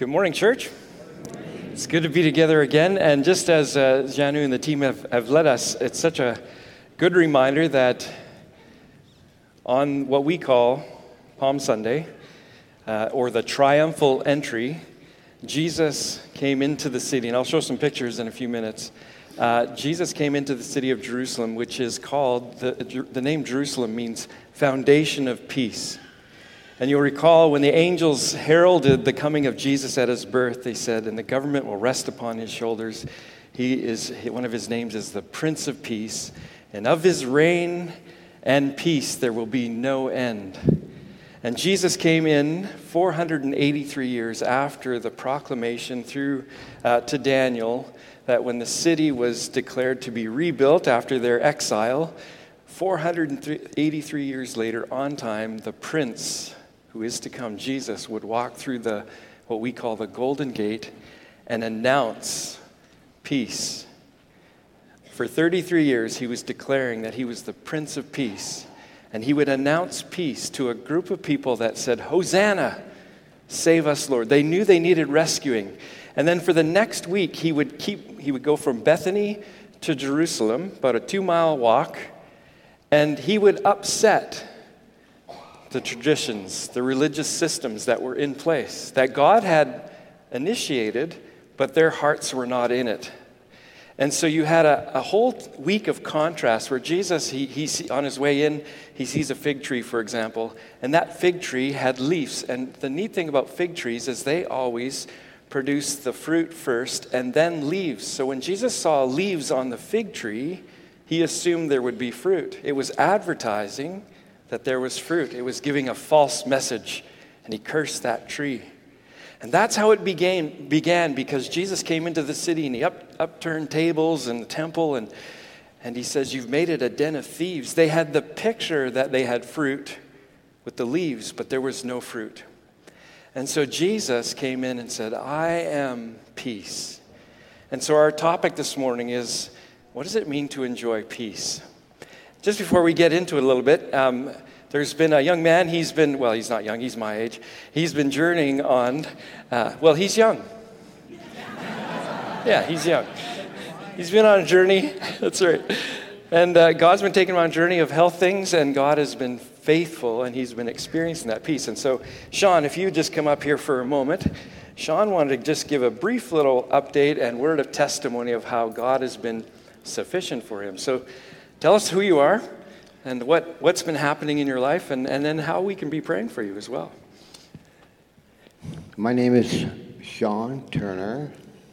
Good morning, church. It's good to be together again. And just as Janu and the team have led us, it's such a good reminder that on what we call Palm Sunday, or the triumphal entry, Jesus came into the city. And I'll show some pictures in a few minutes. Jesus came into the city of Jerusalem, which is called, the name Jerusalem means foundation of peace. And you'll recall when the angels heralded the coming of Jesus at his birth, they said, and the government will rest upon his shoulders. One of his names is the Prince of Peace. And of his reign and peace there will be no end. And Jesus came in 483 years after the proclamation through to Daniel that when the city was declared to be rebuilt after their exile, 483 years later on time, the Prince who is to come, Jesus, would walk through what we call the Golden Gate and announce peace. For 33 years, he was declaring that he was the Prince of Peace. And he would announce peace to a group of people that said, Hosanna, save us, Lord. They knew they needed rescuing. And then for the next week, he would go from Bethany to Jerusalem, about a 2-mile walk, and he would upset the traditions, the religious systems that were in place, that God had initiated, but their hearts were not in it. And so you had a whole week of contrast where Jesus, he on his way in, he sees a fig tree, for example, and that fig tree had leaves. And the neat thing about fig trees is they always produce the fruit first and then leaves. So when Jesus saw leaves on the fig tree, he assumed there would be fruit. It was advertising that there was fruit. It was giving a false message, and he cursed that tree. And that's how it began because Jesus came into the city, and he upturned tables in the temple, and he says, you've made it a den of thieves. They had the picture that they had fruit with the leaves, but there was no fruit. And so Jesus came in and said, I am peace. And so our topic this morning is, what does it mean to enjoy peace? Just before we get into it a little bit, there's been a young man, he's not young, he's my age. He's been journeying on, he's young. Yeah, he's young. He's been on a journey, that's right. And God's been taking him on a journey of health things, and God has been faithful, and he's been experiencing that peace. And so, Sean, if you would just come up here for a moment. Sean wanted to just give a brief little update and word of testimony of how God has been sufficient for him. So, tell us who you are and what's been happening in your life and then how we can be praying for you as well. My name is Sean Turner.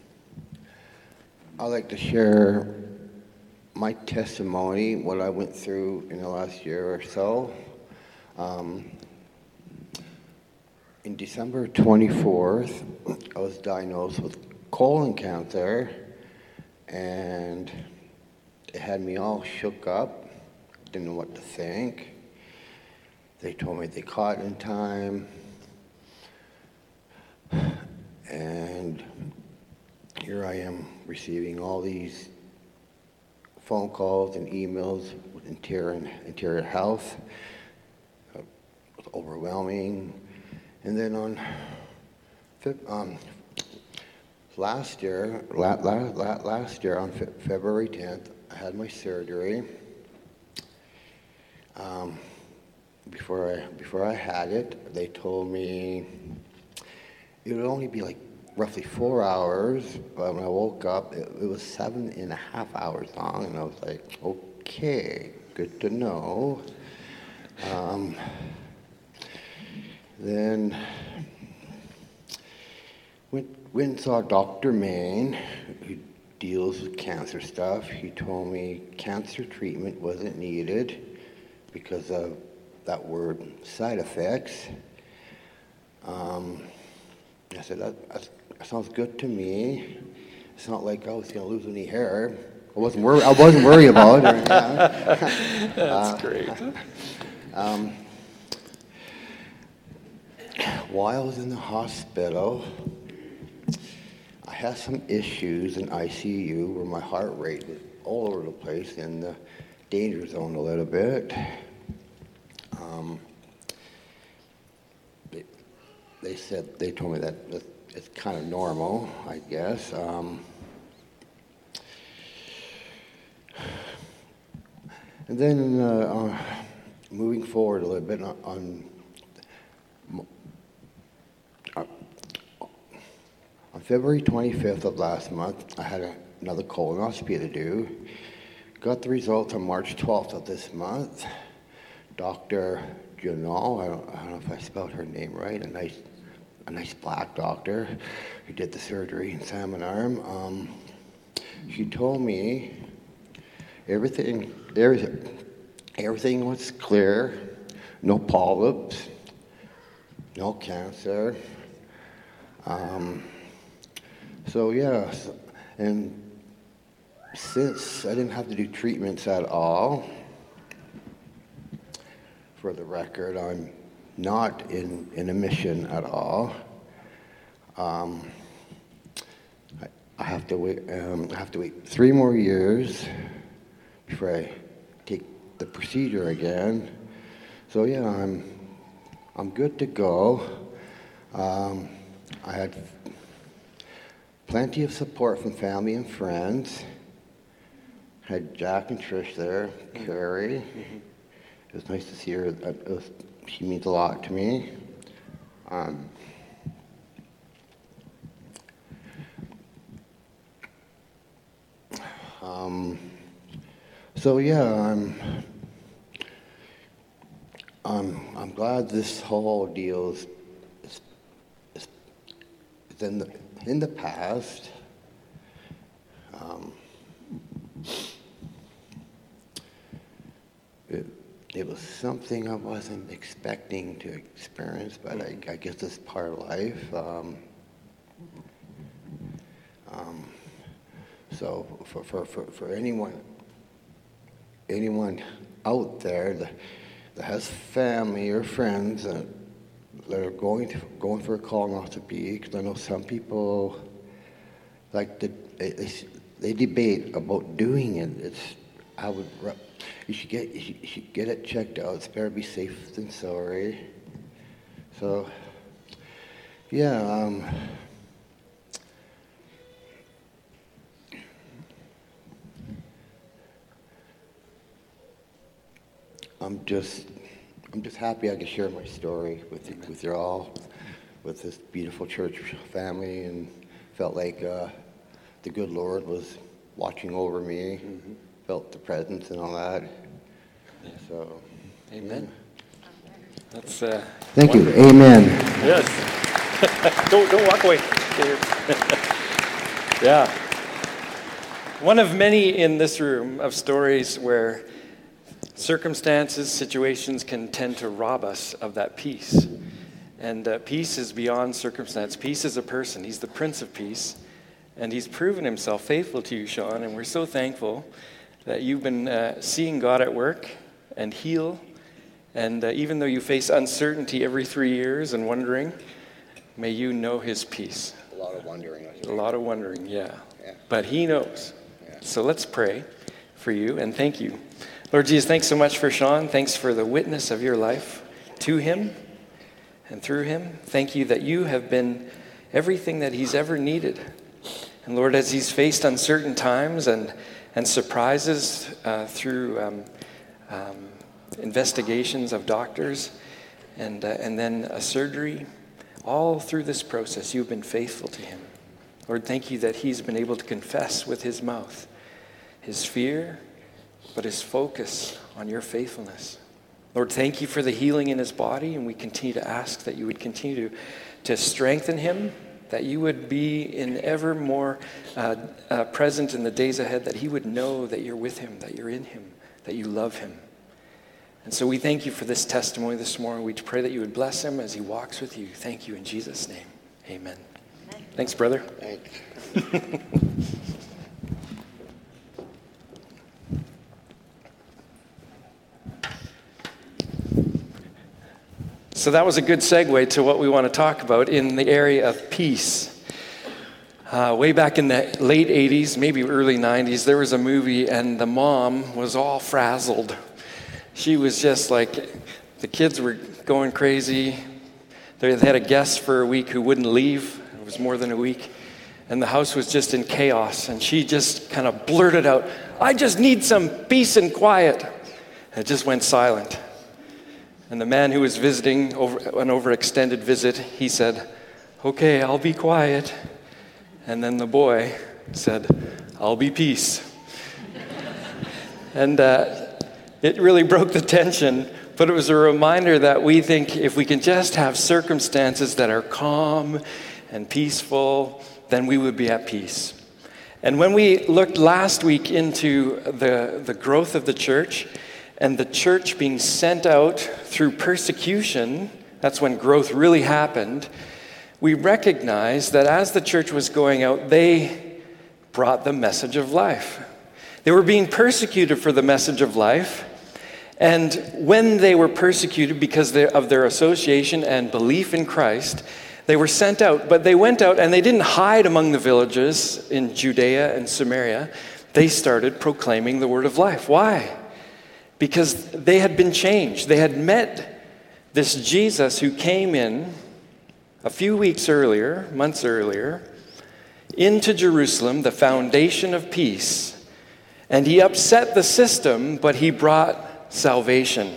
I'd like to share my testimony, what I went through in the last year or so. In December 24th, I was diagnosed with colon cancer, and it had me all shook up, didn't know what to think. They told me they caught it in time, and here I am receiving all these phone calls and emails with Interior Health. It was overwhelming. And then last year on February 10th, I had my surgery. Before I had it, they told me it would only be like roughly 4 hours, but when I woke up, it was 7.5 hours long, and I was like, okay, good to know. Then went and saw Dr. Main, who deals with cancer stuff. He told me cancer treatment wasn't needed because of that word, side effects. I said, that sounds good to me. It's not like I was going to lose any hair. I wasn't worried about it. That's great. While I was in the hospital, I had some issues in ICU where my heart rate was all over the place in the danger zone a little bit. They told me that it's kind of normal, I guess. And then moving forward a little bit on February 25th of last month, I had another colonoscopy to do. Got the results on March 12th of this month. Dr. Janal, I don't know if I spelled her name right, a nice black doctor who did the surgery in Salmon Arm. She told me everything was clear, no polyps, no cancer. And since I didn't have to do treatments at all, for the record, I'm not in a mission at all. I have to wait 3 more years before I take the procedure again. So yeah, I'm good to go. I had plenty of support from family and friends. Had Jack and Trish there, Carrie. It was nice to see her. She means a lot to me. I'm glad this whole deal is in the past. It was something I wasn't expecting to experience, but I guess it's part of life. So for anyone out there that has family or friends that are going for a colonoscopy, because I know some people they debate about doing it. You should get it checked out. It's better be safe than sorry. So, yeah. I'm just happy I could share my story with you all, with this beautiful church family, and felt like the good Lord was watching over me. Mm-hmm. Felt the presence and all that. Yeah. So, amen. Yeah. That's thank you. Amen. Yes. don't walk away. Yeah. One of many in this room of stories where circumstances, situations can tend to rob us of that peace. And peace is beyond circumstance. Peace is a person. He's the Prince of Peace. And he's proven himself faithful to you, Sean. And we're so thankful that you've been seeing God at work and heal. And even though you face uncertainty every 3 years and wondering, may you know his peace. A lot of wondering. A lot of wondering, yeah. But he knows. Yeah. So let's pray for you and thank you. Lord Jesus, thanks so much for Sean. Thanks for the witness of your life to him and through him. Thank you that you have been everything that he's ever needed. And Lord, as he's faced uncertain times and surprises through investigations of doctors and then a surgery, all through this process, you've been faithful to him. Lord, thank you that he's been able to confess with his mouth his fear, but his focus on your faithfulness. Lord, thank you for the healing in his body, and we continue to ask that you would continue to strengthen him, that you would be in ever more present in the days ahead, that he would know that you're with him, that you're in him, that you love him. And so we thank you for this testimony this morning. We pray that you would bless him as he walks with you. Thank you in Jesus' name. Amen. Thanks, brother. Thanks. So that was a good segue to what we want to talk about in the area of peace. Way back in the late 80s, maybe early 90s, there was a movie and the mom was all frazzled. She was just like, the kids were going crazy. They had a guest for a week who wouldn't leave. was more than a week. And the house was just in chaos. And she just kind of blurted out, "I just need some peace and quiet." And it just went silent. And the man who was visiting over an overextended visit, he said, "Okay, I'll be quiet." And then the boy said, "I'll be peace." And it really broke the tension, but it was a reminder that we think if we can just have circumstances that are calm and peaceful, then we would be at peace. And when we looked last week into the growth of the church and the church being sent out through persecution, that's when growth really happened, we recognized that as the church was going out, they brought the message of life. They were being persecuted for the message of life, and when they were persecuted because of their association and belief in Christ, they were sent out, but they went out and they didn't hide among the villages in Judea and Samaria. They started proclaiming the word of life. Why? Because they had been changed. They had met this Jesus who came in a few weeks earlier, months earlier, into Jerusalem, the foundation of peace. And he upset the system, but he brought salvation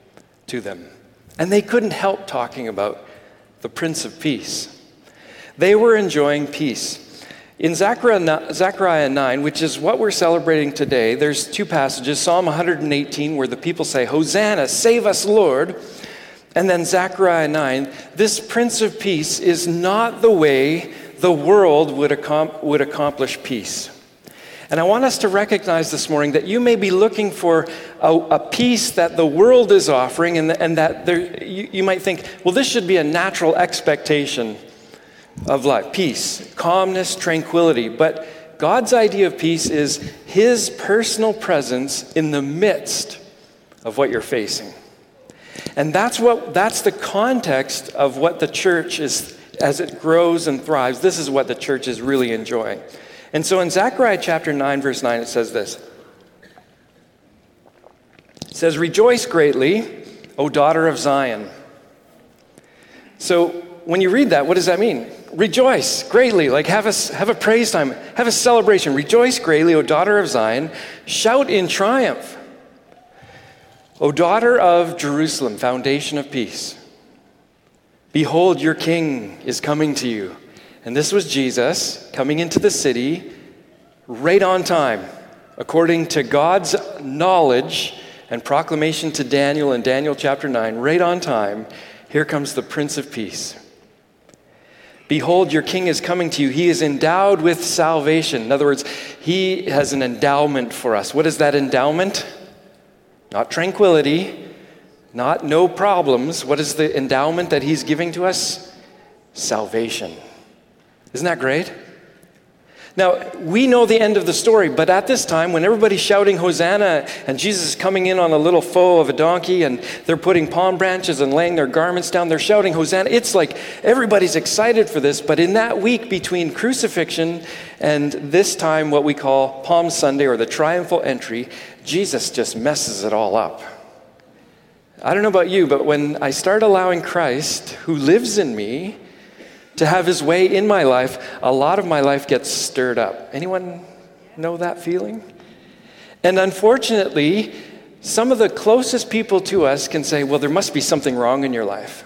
to them. And they couldn't help talking about the Prince of Peace. They were enjoying peace. In Zechariah 9, which is what we're celebrating today, there's two passages, Psalm 118, where the people say, "Hosanna, save us, Lord." And then Zechariah 9, this Prince of Peace is not the way the world would accomplish peace. And I want us to recognize this morning that you may be looking for a peace that the world is offering, and that you might think, well, this should be a natural expectation of life. Peace, calmness, tranquility. But God's idea of peace is his personal presence in the midst of what you're facing. And that's the context of what the church is, as it grows and thrives. This is what the church is really enjoying. And so in Zechariah chapter 9, verse 9, it says this. It says, "Rejoice greatly, O daughter of Zion." So when you read that, what does that mean? Rejoice greatly, like have a praise time, have a celebration. Rejoice greatly, O daughter of Zion. Shout in triumph, O daughter of Jerusalem, foundation of peace. Behold, your king is coming to you. And this was Jesus coming into the city right on time, according to God's knowledge and proclamation to Daniel in Daniel chapter 9, right on time. Here comes the Prince of Peace. Behold, your king is coming to you. He is endowed with salvation. In other words, he has an endowment for us. What is that endowment? Not tranquility, not no problems. What is the endowment that he's giving to us? Salvation. Isn't that great? Now, we know the end of the story, but at this time, when everybody's shouting Hosanna and Jesus is coming in on a little foal of a donkey and they're putting palm branches and laying their garments down, they're shouting Hosanna. It's like everybody's excited for this, but in that week between crucifixion and this time, what we call Palm Sunday or the triumphal entry, Jesus just messes it all up. I don't know about you, but when I start allowing Christ, who lives in me, to have his way in my life, a lot of my life gets stirred up. Anyone know that feeling? And unfortunately, some of the closest people to us can say, well, there must be something wrong in your life.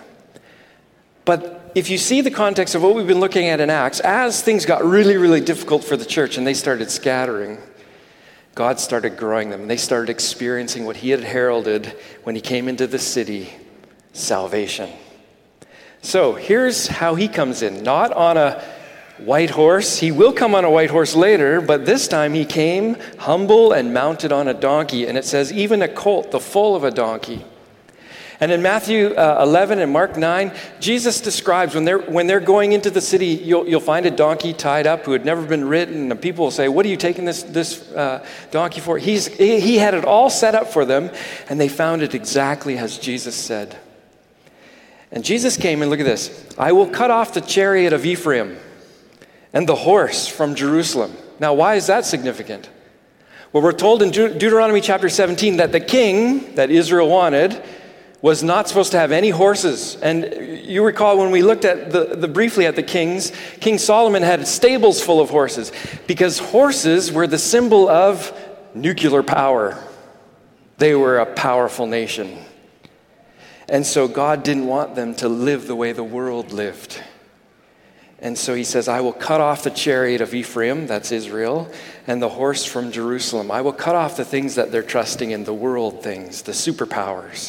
But if you see the context of what we've been looking at in Acts, as things got really, really difficult for the church and they started scattering, God started growing them. They started experiencing what he had heralded when he came into the city, salvation. So here's how he comes in, not on a white horse. He will come on a white horse later, but this time he came humble and mounted on a donkey. And it says, even a colt, the foal of a donkey. And in Matthew 11 and Mark 9, Jesus describes when they're going into the city, you'll find a donkey tied up who had never been ridden. And people will say, what are you taking this donkey for? He had it all set up for them, and they found it exactly as Jesus said. And Jesus came, and look at this. I will cut off the chariot of Ephraim and the horse from Jerusalem. Now, why is that significant? Well, we're told in Deuteronomy chapter 17 that the king that Israel wanted was not supposed to have any horses. And you recall when we looked at briefly at the kings, King Solomon had stables full of horses because horses were the symbol of nuclear power. They were a powerful nation. And so God didn't want them to live the way the world lived. And so he says, I will cut off the chariot of Ephraim, that's Israel, and the horse from Jerusalem. I will cut off the things that they're trusting in, the world things, the superpowers.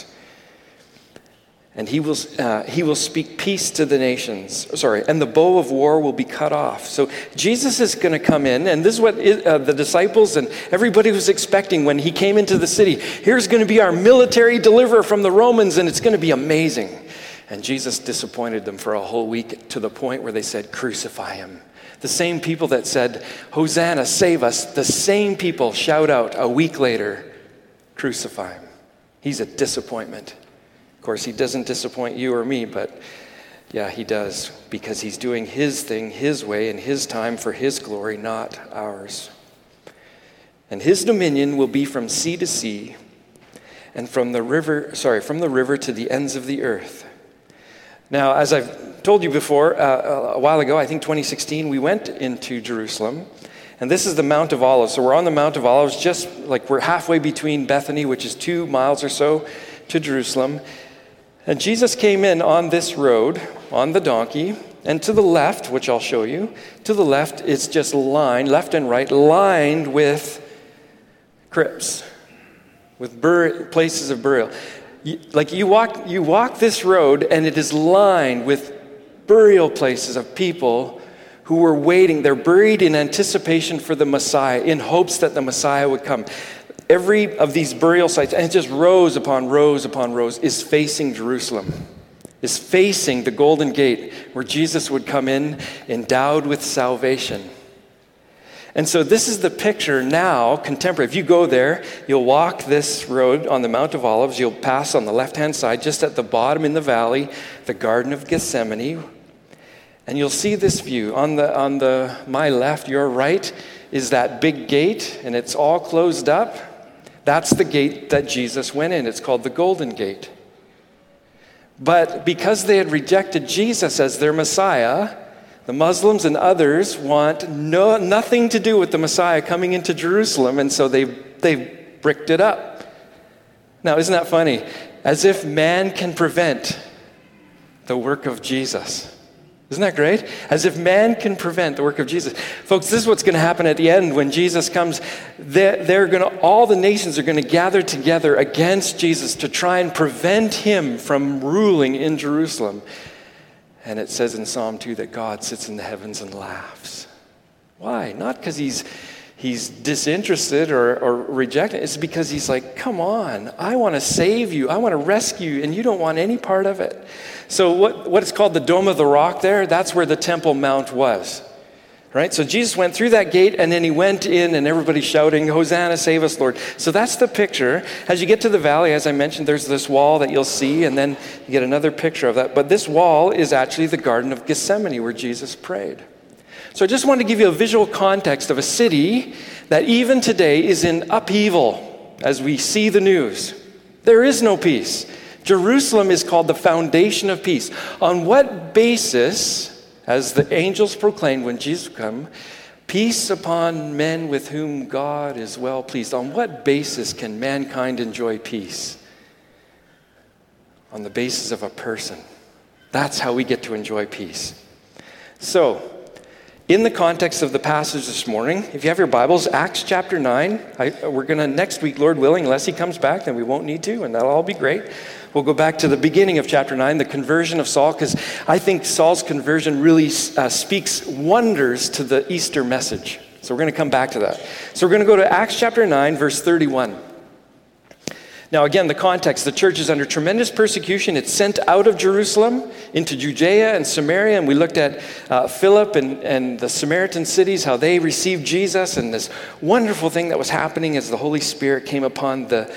And he will speak peace to the nations. And the bow of war will be cut off. So Jesus is going to come in, and this is what the disciples and everybody was expecting when he came into the city. Here's going to be our military deliverer from the Romans, and it's going to be amazing. And Jesus disappointed them for a whole week to the point where they said, crucify him. The same people that said, Hosanna, save us, the same people shout out a week later, crucify him. He's a disappointment. Of course, he doesn't disappoint you or me, but yeah, he does, because he's doing his thing, his way, in his time for his glory, not ours. And his dominion will be from sea to sea, and from the river to the ends of the earth. Now, as I've told you before, a while ago, I think 2016, we went into Jerusalem, and this is the Mount of Olives. So we're on the Mount of Olives, just like we're halfway between Bethany, which is 2 miles or so, to Jerusalem. And Jesus came in on this road, on the donkey, and to the left, which I'll show you, to the left, it's just lined, left and right, lined with crypts, with places of burial. You walk this road, and it is lined with burial places of people who were waiting. They're buried in anticipation for the Messiah, in hopes that the Messiah would come. Every of these burial sites, and it's just rows upon rows upon rows, is facing Jerusalem, is facing the Golden Gate, where Jesus would come in endowed with salvation. And so this is the picture now, contemporary. If you go there, you'll walk this road on the Mount of Olives. You'll pass on the left-hand side, just at the bottom in the valley, the Garden of Gethsemane. And you'll see this view. On my left, your right, is that big gate, and it's all closed up. That's the gate that Jesus went in. It's called the Golden Gate. But because they had rejected Jesus as their Messiah, the Muslims and others want nothing to do with the Messiah coming into Jerusalem, and so they bricked it up. Now, isn't that funny? As if man can prevent the work of Jesus. Isn't that great? As if man can prevent the work of Jesus. Folks, this is what's going to happen at the end when Jesus comes. All the nations are going to gather together against Jesus to try and prevent him from ruling in Jerusalem. And it says in Psalm 2 that God sits in the heavens and laughs. Why? Not because he's disinterested or rejected. It's because he's like, come on, I want to save you. I want to rescue you, and you don't want any part of it. So what is called the Dome of the Rock there, that's where the Temple Mount was. Right? So Jesus went through that gate, and then he went in, and everybody's shouting, Hosanna, save us, Lord. So that's the picture. As you get to the valley, as I mentioned, there's this wall that you'll see, and then you get another picture of that. But this wall is actually the Garden of Gethsemane, where Jesus prayed. So I just wanted to give you a visual context of a city that even today is in upheaval as we see the news. There is no peace. Jerusalem is called the foundation of peace. On what basis, as the angels proclaimed when Jesus came, peace upon men with whom God is well pleased? On what basis can mankind enjoy peace? On the basis of a person. That's how we get to enjoy peace. So, in the context of the passage this morning, if you have your Bibles, Acts chapter 9, we're going to next week, Lord willing, unless he comes back, then we won't need to, and that'll all be great. We'll go back to the beginning of chapter 9, the conversion of Saul, because I think Saul's conversion really speaks wonders to the Easter message. So we're going to come back to that. So we're going to go to Acts chapter 9, verse 31. Now again, the context, the church is under tremendous persecution. It's sent out of Jerusalem into Judea and Samaria, and we looked at Philip and the Samaritan cities, how they received Jesus, and this wonderful thing that was happening as the Holy Spirit came upon the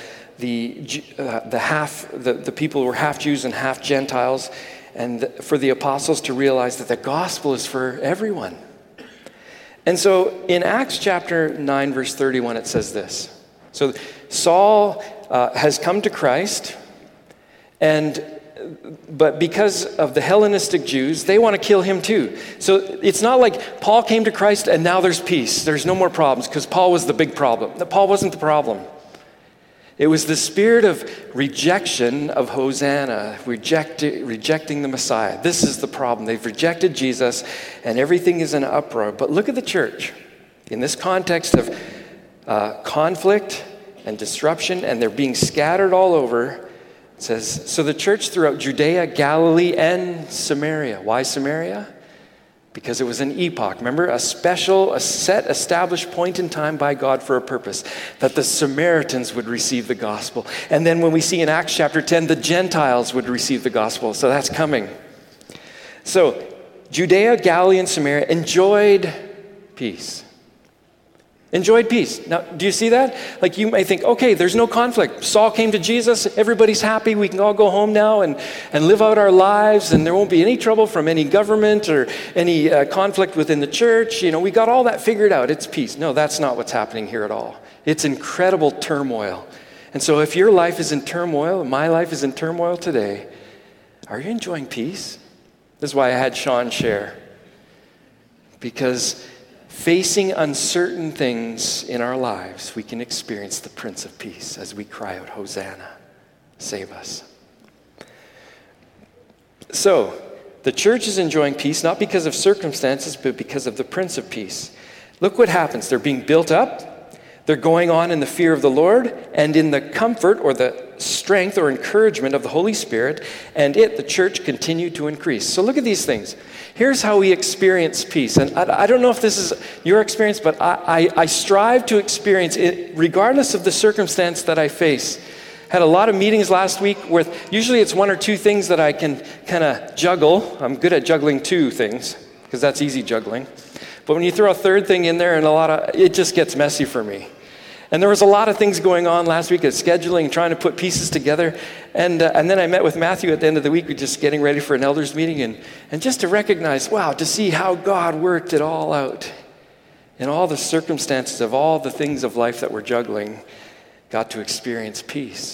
people who were half Jews and half Gentiles, and for the apostles to realize that the gospel is for everyone. And so in Acts chapter 9, verse 31, it says this. So Saul has come to Christ, But because of the Hellenistic Jews, they want to kill him too. So it's not like Paul came to Christ and now there's peace. There's no more problems because Paul was the big problem. Paul wasn't the problem. It was the spirit of rejection of Hosanna, rejecting the Messiah. This is the problem. They've rejected Jesus and everything is in uproar. But look at the church. In this context of conflict and disruption, and they're being scattered all over, it says, so the church throughout Judea, Galilee, and Samaria. Why Samaria? Because it was an epoch. Remember, a set established point in time by God for a purpose, that the Samaritans would receive the gospel. And then when we see in Acts chapter 10, the Gentiles would receive the gospel. So that's coming. So Judea, Galilee, and Samaria enjoyed peace. Enjoyed peace. Now, do you see that? Like you may think, okay, there's no conflict. Saul came to Jesus. Everybody's happy. We can all go home now and live out our lives, and there won't be any trouble from any government or any conflict within the church. You know, we got all that figured out. It's peace. No, that's not what's happening here at all. It's incredible turmoil. And so if your life is in turmoil, my life is in turmoil today, are you enjoying peace? This is why I had Sean share. Because facing uncertain things in our lives, we can experience the Prince of Peace as we cry out, Hosanna, save us. So, the church is enjoying peace, not because of circumstances, but because of the Prince of Peace. Look what happens. They're being built up. They're going on in the fear of the Lord and in the comfort or the strength or encouragement of the Holy Spirit, and the church, continued to increase. So look at these things. Here's how we experience peace. And I don't know if this is your experience, but I strive to experience it regardless of the circumstance that I face. Had a lot of meetings last week where usually it's one or two things that I can kind of juggle. I'm good at juggling two things because that's easy juggling. But when you throw a third thing in there, and it just gets messy for me. And there was a lot of things going on last week at scheduling, trying to put pieces together. And then I met with Matthew at the end of the week, just getting ready for an elders meeting, and just to recognize, wow, to see how God worked it all out. In all the circumstances of all the things of life that we're juggling, got to experience peace.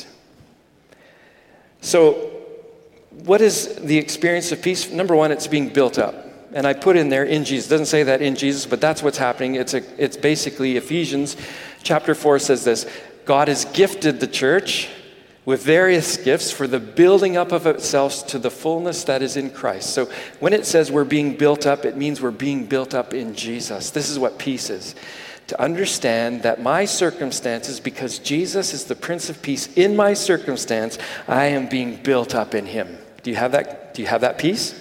So what is the experience of peace? Number one, it's being built up. And I put in there in Jesus. It doesn't say that in Jesus, but that's what's happening. It's basically Ephesians chapter 4 says this: God has gifted the church with various gifts for the building up of itself to the fullness that is in Christ. So when it says we're being built up, it means we're being built up in Jesus. This is what peace is. To understand that my circumstances, because Jesus is the Prince of Peace, in my circumstance, I am being built up in him. Do you have that? Do you have that peace?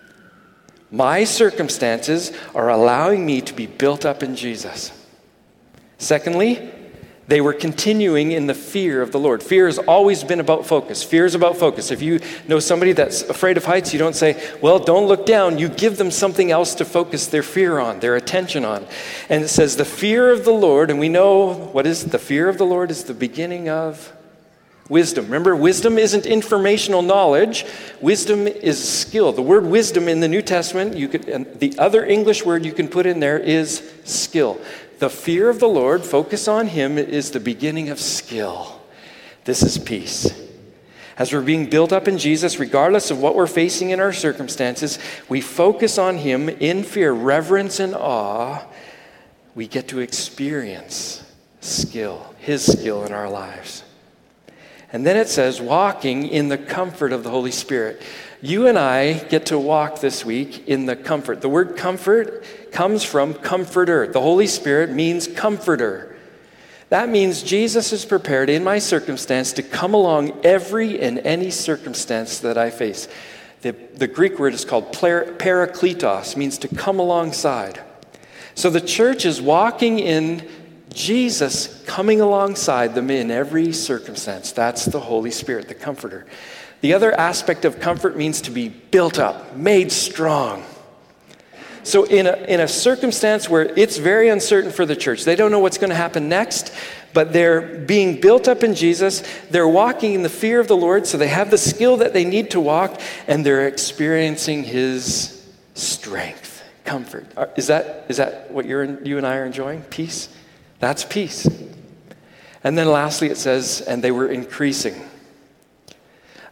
My circumstances are allowing me to be built up in Jesus. Secondly, they were continuing in the fear of the Lord. Fear has always been about focus. Fear is about focus. If you know somebody that's afraid of heights, you don't say, well, don't look down. You give them something else to focus their fear on, their attention on. And it says the fear of the Lord, and we know what is the fear of the Lord is the beginning of wisdom. Remember, wisdom isn't informational knowledge. Wisdom is skill. The word wisdom in the New Testament, and the other English word you can put in there is skill. The fear of the Lord, focus on him, is the beginning of skill. This is peace. As we're being built up in Jesus, regardless of what we're facing in our circumstances, we focus on him in fear, reverence, and awe. We get to experience skill, his skill in our lives. And then it says, walking in the comfort of the Holy Spirit. You and I get to walk this week in the comfort. The word comfort comes from comforter. The Holy Spirit means comforter. That means Jesus is prepared in my circumstance to come along every and any circumstance that I face. The Greek word is called parakletos, means to come alongside. So the church is walking in Jesus coming alongside them in every circumstance. That's the Holy Spirit, the comforter. The other aspect of comfort means to be built up, made strong. So in a circumstance where it's very uncertain for the church, they don't know what's going to happen next, but they're being built up in Jesus, they're walking in the fear of the Lord, so they have the skill that they need to walk, and they're experiencing his strength, comfort. Is that what you and I are enjoying? Peace? That's peace. And then lastly it says, and they were increasing.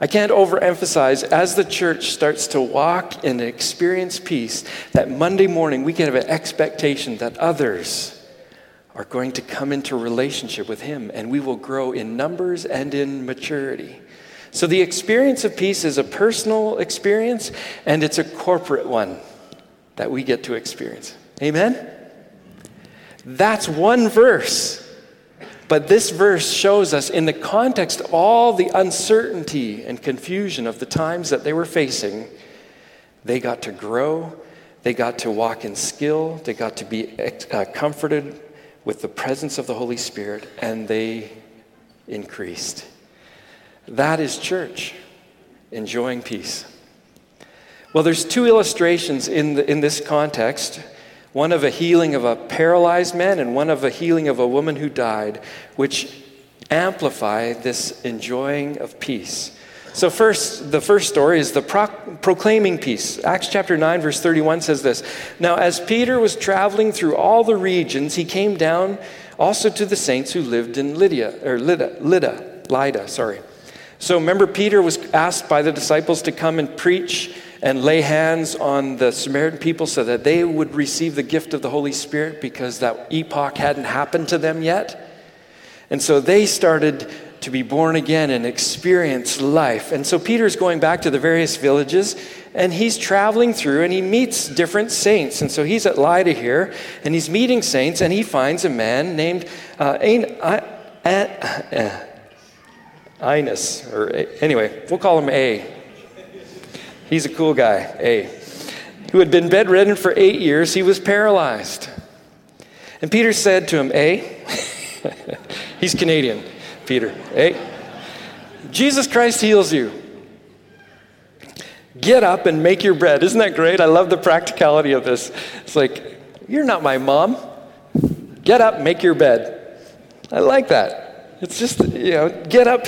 I can't overemphasize, as the church starts to walk and experience peace, that Monday morning we can have an expectation that others are going to come into relationship with him, and we will grow in numbers and in maturity. So the experience of peace is a personal experience, and it's a corporate one that we get to experience. Amen? That's one verse. But this verse shows us, in the context of all the uncertainty and confusion of the times that they were facing, they got to grow, they got to walk in skill, they got to be comforted with the presence of the Holy Spirit, and they increased. That is church, enjoying peace. Well, there's two illustrations in this context. One of a healing of a paralyzed man and one of a healing of a woman who died, which amplify this enjoying of peace. So the first story is the proclaiming peace. Acts chapter 9, verse 31 says this. Now, as Peter was traveling through all the regions, he came down also to the saints who lived in Lydda. So remember, Peter was asked by the disciples to come and preach and lay hands on the Samaritan people so that they would receive the gift of the Holy Spirit, because that epoch hadn't happened to them yet. And so they started to be born again and experience life. And so Peter's going back to the various villages, and he's traveling through, and he meets different saints. And so he's at Lydda here, and he's meeting saints, and he finds a man named Enos, anyway, we'll call him A. He's a cool guy, A, who had been bedridden for 8 years. He was paralyzed. And Peter said to him, A, he's Canadian, Peter, A, Jesus Christ heals you. Get up and make your bread. Isn't that great? I love the practicality of this. It's like, you're not my mom. Get up, make your bed. I like that. It's just, get up,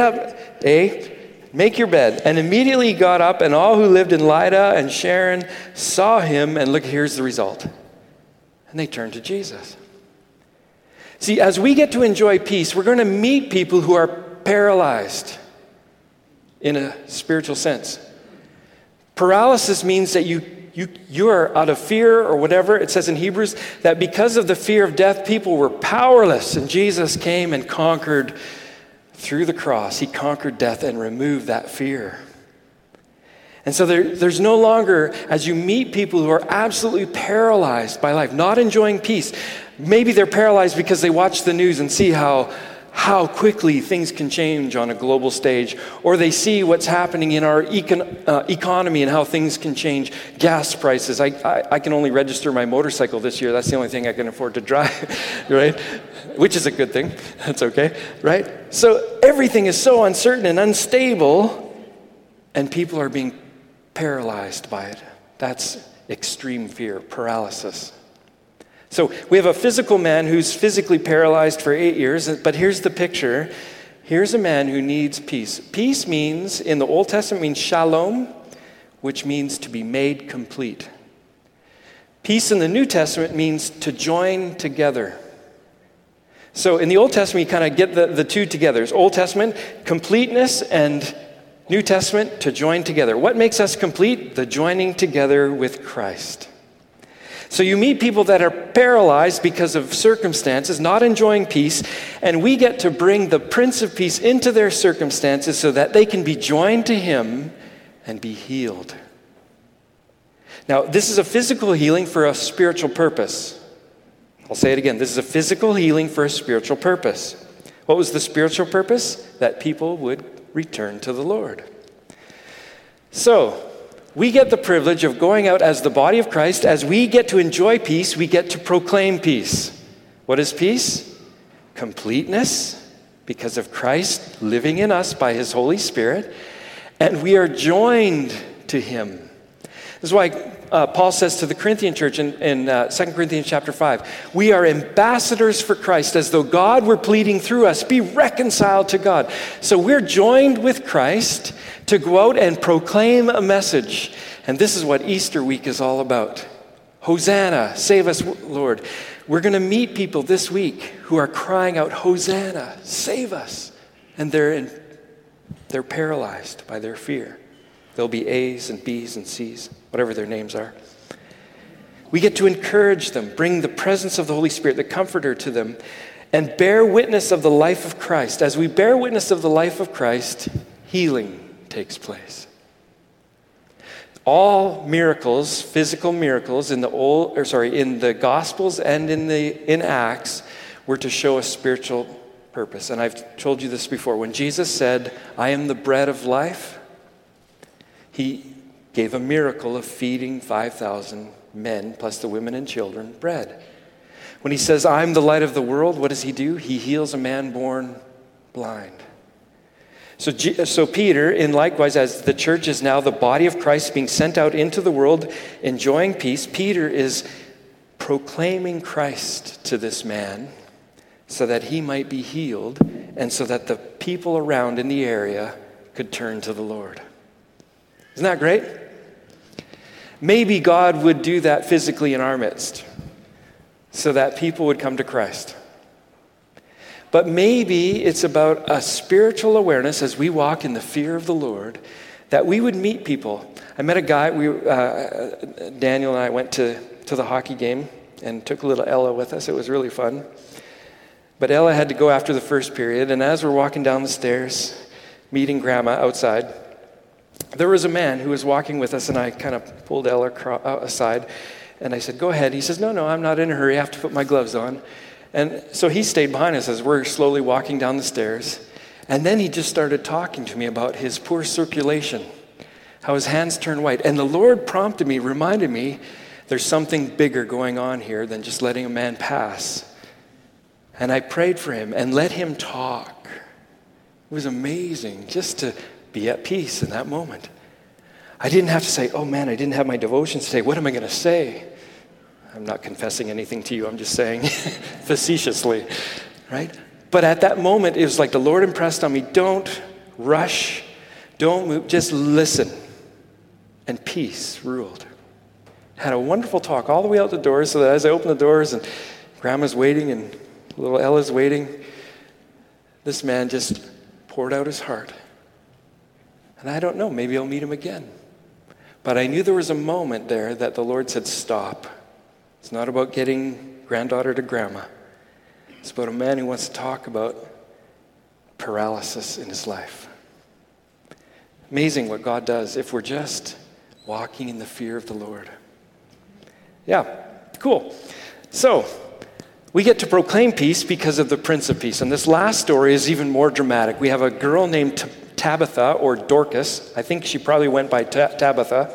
A. Make your bed. And immediately he got up, and all who lived in Lydda and Sharon saw him, and look, here's the result. And they turned to Jesus. See, as we get to enjoy peace, we're going to meet people who are paralyzed in a spiritual sense. Paralysis means that you are out of fear or whatever. It says in Hebrews that because of the fear of death, people were powerless, and Jesus came and conquered. Through the cross, he conquered death and removed that fear. And so there's no longer, as you meet people who are absolutely paralyzed by life, not enjoying peace, maybe they're paralyzed because they watch the news and see how quickly things can change on a global stage, or they see what's happening in our economy and how things can change. Gas prices. I can only register my motorcycle this year. That's the only thing I can afford to drive, right? Which is a good thing. That's okay, right? So everything is so uncertain and unstable, and people are being paralyzed by it. That's extreme fear, paralysis. So we have a physical man who's physically paralyzed for 8 years, but here's the picture. Here's a man who needs peace. Peace means, in the Old Testament, means shalom, which means to be made complete. Peace in the New Testament means to join together. So in the Old Testament, you kind of get the two together. It's Old Testament, completeness, and New Testament, to join together. What makes us complete? The joining together with Christ. So you meet people that are paralyzed because of circumstances, not enjoying peace, and we get to bring the Prince of Peace into their circumstances so that they can be joined to him and be healed. Now, this is a physical healing for a spiritual purpose. I'll say it again. This is a physical healing for a spiritual purpose. What was the spiritual purpose? That people would return to the Lord. So, we get the privilege of going out as the body of Christ. As we get to enjoy peace, we get to proclaim peace. What is peace? Completeness, because of Christ living in us by his Holy Spirit. And we are joined to him. This is why Paul says to the Corinthian church in 2 Corinthians chapter 5, we are ambassadors for Christ, as though God were pleading through us, be reconciled to God. So we're joined with Christ to go out and proclaim a message. And this is what Easter week is all about. Hosanna, save us, Lord. We're going to meet people this week who are crying out, Hosanna, save us. And they're in They're paralyzed by their fear. There'll be A's and B's and C's, whatever their names are. We get to encourage them, bring the presence of the Holy Spirit, the Comforter, to them, and bear witness of the life of Christ. As we bear witness of the life of Christ, healing takes place. All miracles, physical miracles in the Gospels and in Acts, were to show a spiritual purpose. And I've told you this before. When Jesus said, "I am the bread of life," he gave a miracle of feeding 5,000 men, plus the women and children, bread. When he says, "I'm the light of the world," what does he do? He heals a man born blind. So Peter, in likewise, as the church is now the body of Christ being sent out into the world, enjoying peace, Peter is proclaiming Christ to this man so that he might be healed and so that the people around in the area could turn to the Lord. Isn't that great? Maybe God would do that physically in our midst so that people would come to Christ. But maybe it's about a spiritual awareness as we walk in the fear of the Lord, that we would meet people. I met a guy, Daniel and I went to the hockey game and took little Ella with us. It was really fun. But Ella had to go after the first period, and as we're walking down the stairs, meeting Grandma outside, there was a man who was walking with us, and I kind of pulled Ella aside, and I said, "Go ahead." He says, No, I'm not in a hurry. I have to put my gloves on. And so he stayed behind us as we're slowly walking down the stairs. And then he just started talking to me about his poor circulation, how his hands turn white. And the Lord reminded me, there's something bigger going on here than just letting a man pass. And I prayed for him and let him talk. It was amazing just to be at peace in that moment. I didn't have to say, "Oh man, I didn't have my devotions today. What am I going to say?" I'm not confessing anything to you. I'm just saying facetiously, right? But at that moment, it was like the Lord impressed on me, don't rush, don't move, just listen. And peace ruled. Had a wonderful talk all the way out the doors, so that as I opened the doors and Grandma's waiting and little Ella's waiting, this man just poured out his heart. And I don't know, maybe I'll meet him again. But I knew there was a moment there that the Lord said, "Stop. It's not about getting granddaughter to Grandma. It's about a man who wants to talk about paralysis in his life." Amazing what God does if we're just walking in the fear of the Lord. Yeah, cool. So, we get to proclaim peace because of the Prince of Peace. And this last story is even more dramatic. We have a girl named Tabitha, or Dorcas. I think she probably went by Tabitha,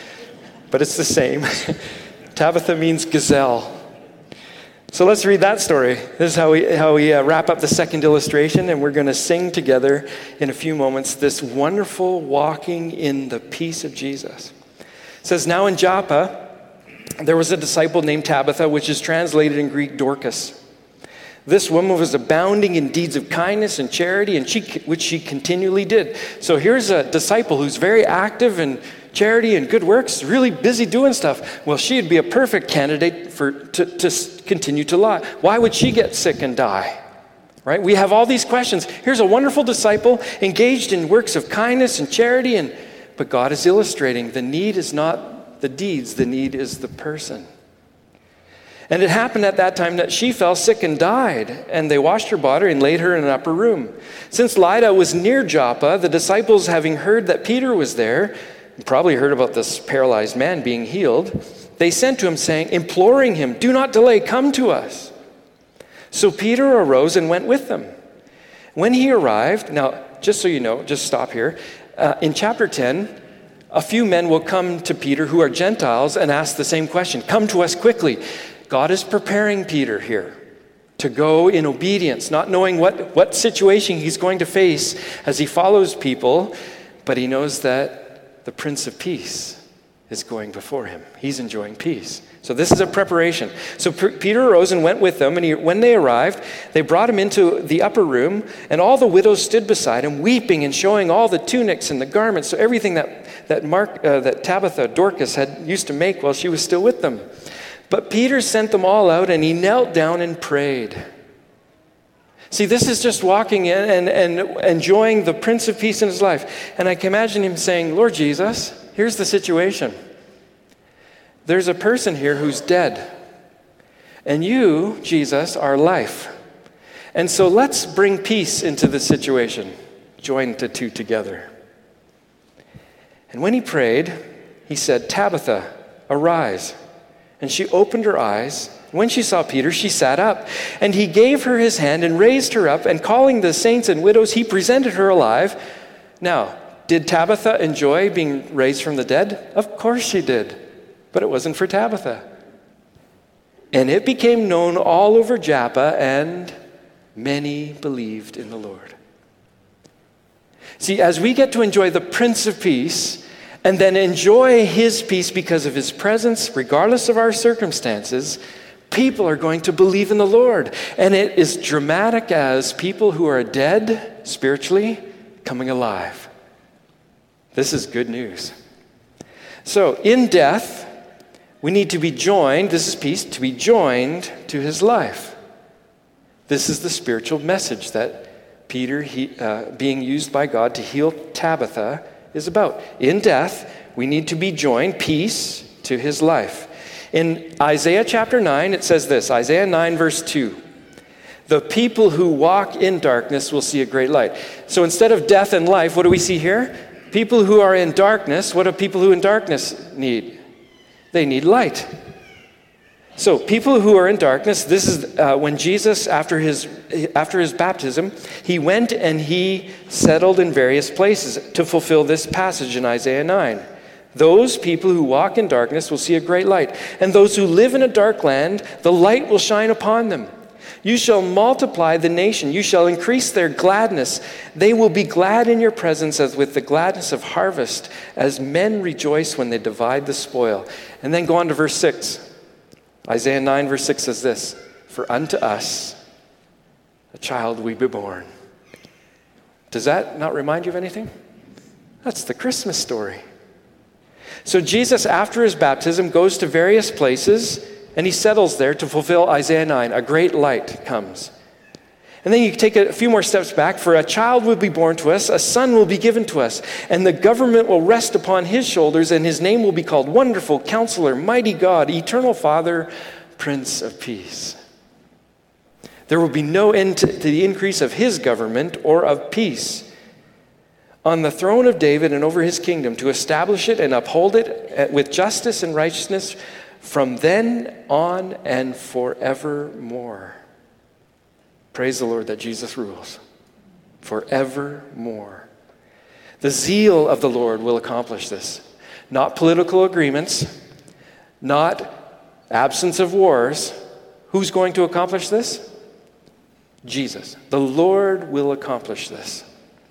but it's the same. Tabitha means gazelle. So let's read that story. This is how we wrap up the second illustration, and we're going to sing together in a few moments this wonderful walking in the peace of Jesus. It says, "Now in Joppa, there was a disciple named Tabitha, which is translated in Greek Dorcas. This woman was abounding in deeds of kindness and charity, which she continually did." So here's a disciple who's very active in charity and good works, really busy doing stuff. Well, she'd be a perfect candidate to continue to lie. Why would she get sick and die? Right? We have all these questions. Here's a wonderful disciple engaged in works of kindness and charity, but God is illustrating the need is not the deeds, the need is the person. And it happened at that time that she fell sick and died, and they washed her body and laid her in an upper room. Since Lydda was near Joppa, the disciples, having heard that Peter was there, probably heard about this paralyzed man being healed, they sent to him saying, imploring him, "Do not delay, come to us." So Peter arose and went with them. When he arrived, now just so you know, just stop here, in chapter 10, a few men will come to Peter who are Gentiles and ask the same question, "Come to us quickly." God is preparing Peter here to go in obedience, not knowing what situation he's going to face as he follows people, but he knows that the Prince of Peace is going before him. He's enjoying peace. So this is a preparation. So Peter arose and went with them, and when they arrived, they brought him into the upper room, and all the widows stood beside him, weeping and showing all the tunics and the garments, so everything that Tabitha, Dorcas, had used to make while she was still with them. But Peter sent them all out, and he knelt down and prayed, See, this is just walking in and enjoying the Prince of Peace in his life. And I can imagine him saying, Lord Jesus, here's the situation. There's a person here who's dead. And you, Jesus, are life. And so let's bring peace into the situation. Join the two together. And when he prayed, he said, Tabitha, arise. And she opened her eyes. When she saw Peter, she sat up. And he gave her his hand and raised her up. And calling the saints and widows, he presented her alive. Now, did Tabitha enjoy being raised from the dead? Of course she did. But it wasn't for Tabitha. And it became known all over Joppa, and many believed in the Lord. See, as we get to enjoy the Prince of Peace, and then enjoy his peace because of his presence, regardless of our circumstances, people are going to believe in the Lord. And it is dramatic as people who are dead spiritually coming alive. This is good news. So, in death, we need to be joined, this is peace, to be joined to his life. This is the spiritual message that Peter, being used by God to heal Tabitha, is about. In death, we need to be joined, peace, to his life. In Isaiah chapter 9, it says this, Isaiah 9 verse 2, the people who walk in darkness will see a great light. So instead of death and life, what do we see here? People who are in darkness, what do people who are in darkness need? They need light. So people who are in darkness, this is when Jesus, after his baptism, he went and he settled in various places to fulfill this passage in Isaiah 9. Those people who walk in darkness will see a great light. And those who live in a dark land, the light will shine upon them. You shall multiply the nation. You shall increase their gladness. They will be glad in your presence as with the gladness of harvest, as men rejoice when they divide the spoil. And then go on to verse 6. Isaiah 9 verse 6 says this, for unto us a child will be born. Does that not remind you of anything? That's the Christmas story. So Jesus, after his baptism, goes to various places and he settles there to fulfill Isaiah 9. A great light comes. And then you take a few more steps back. For a child will be born to us, a son will be given to us, and the government will rest upon his shoulders, and his name will be called Wonderful Counselor, Mighty God, Eternal Father, Prince of Peace. There will be no end to the increase of his government or of peace on the throne of David and over his kingdom, to establish it and uphold it with justice and righteousness from then on and forevermore. Praise the Lord that Jesus rules forevermore. The zeal of the Lord will accomplish this. Not political agreements, not absence of wars. Who's going to accomplish this? Jesus. The Lord will accomplish this.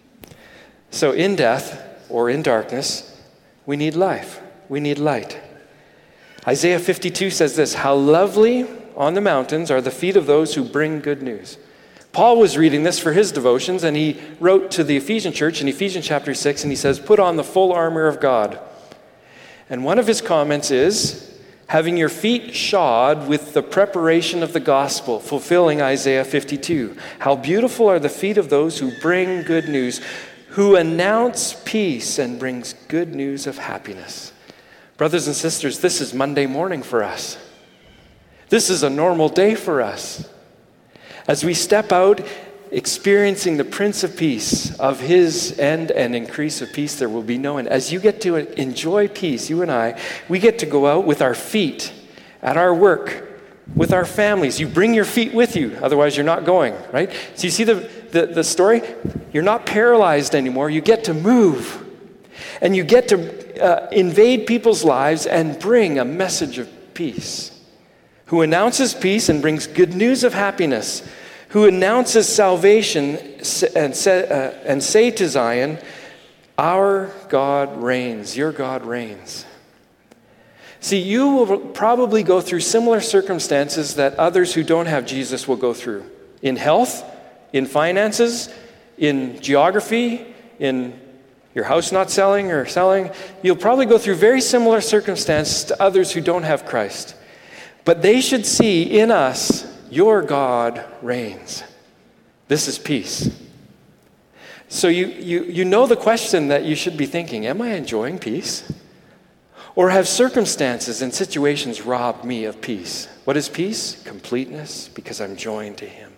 So in death or in darkness, we need life. We need light. Isaiah 52 says this, how lovely on the mountains are the feet of those who bring good news. Paul was reading this for his devotions, and he wrote to the Ephesian church in Ephesians chapter 6, and he says, put on the full armor of God. And one of his comments is, having your feet shod with the preparation of the gospel, fulfilling Isaiah 52. How beautiful are the feet of those who bring good news, who announce peace and brings good news of happiness. Brothers and sisters, this is Monday morning for us. This is a normal day for us. As we step out, experiencing the Prince of Peace, of his end and increase of peace, there will be no end. As you get to enjoy peace, you and I, we get to go out with our feet at our work, with our families. You bring your feet with you, otherwise you're not going, right? So you see the story? You're not paralyzed anymore. You get to move. And you get to invade people's lives and bring a message of peace. Who announces peace and brings good news of happiness, who announces salvation and say to Zion, our God reigns, your God reigns. See, you will probably go through similar circumstances that others who don't have Jesus will go through. In health, in finances, in geography, in your house not selling or selling. You'll probably go through very similar circumstances to others who don't have Christ. But they should see in us, your God reigns. This is peace. So you know the question that you should be thinking, am I enjoying peace? Or have circumstances and situations robbed me of peace? What is peace? Completeness, because I'm joined to him.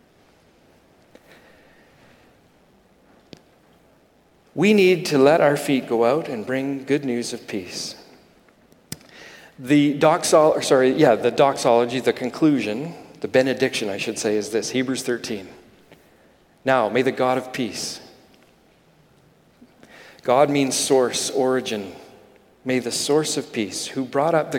We need to let our feet go out and bring good news of peace. The doxology, the conclusion, the benediction, I should say, is this, Hebrews 13. Now, may the God of peace. God means source, origin. May the source of peace, who brought up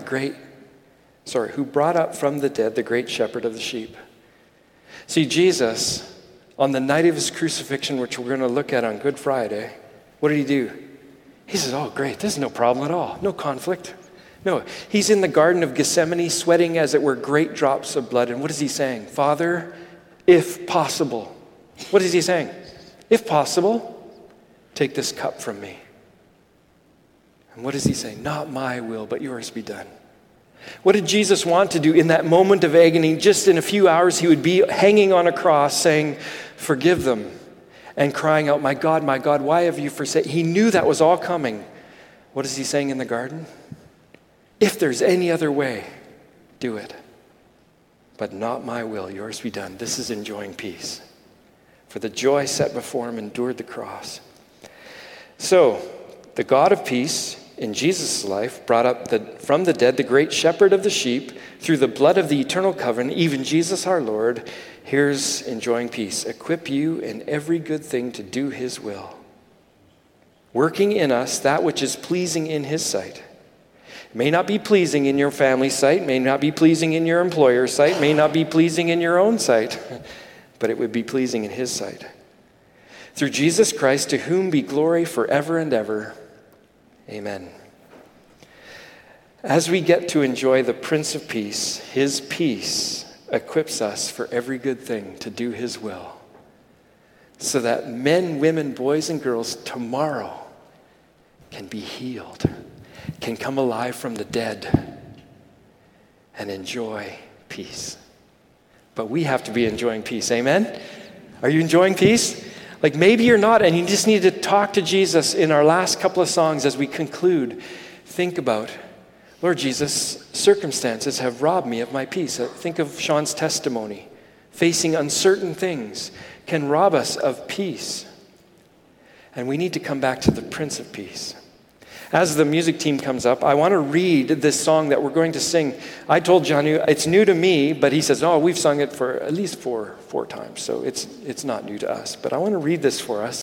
from the dead the great shepherd of the sheep. See, Jesus, on the night of his crucifixion, which we're going to look at on Good Friday, what did he do? He says, oh, great, this is no problem at all. No conflict. No, he's in the Garden of Gethsemane, sweating, as it were, great drops of blood. And what is he saying? Father, if possible. What is he saying? If possible, take this cup from me. And what does he say? Not my will, but yours be done. What did Jesus want to do in that moment of agony? Just in a few hours, he would be hanging on a cross saying, forgive them. And crying out, my God, why have you forsaken? He knew that was all coming. What is he saying in the garden? If there's any other way, do it. But not my will, yours be done. This is enjoying peace. For the joy set before him endured the cross. So, the God of peace in Jesus' life brought up from the dead the great shepherd of the sheep through the blood of the eternal covenant, even Jesus our Lord. Here's enjoying peace. Equip you in every good thing to do his will, working in us that which is pleasing in his sight. It may not be pleasing in your family's sight, may not be pleasing in your employer's sight, may not be pleasing in your own sight, but it would be pleasing in his sight. Through Jesus Christ, to whom be glory forever and ever. Amen. As we get to enjoy the Prince of Peace, his peace equips us for every good thing to do his will, so that men, women, boys, and girls tomorrow can be healed, can come alive from the dead, and enjoy peace. But we have to be enjoying peace. Amen? Are you enjoying peace? Like maybe you're not, and you just need to talk to Jesus in our last couple of songs as we conclude. Think about, Lord Jesus, circumstances have robbed me of my peace. Think of Sean's testimony. Facing uncertain things can rob us of peace. And we need to come back to the Prince of Peace. As the music team comes up, I want to read this song that we're going to sing. I told Janu, it's new to me, but he says, we've sung it for at least four times, so it's not new to us. But I want to read this for us.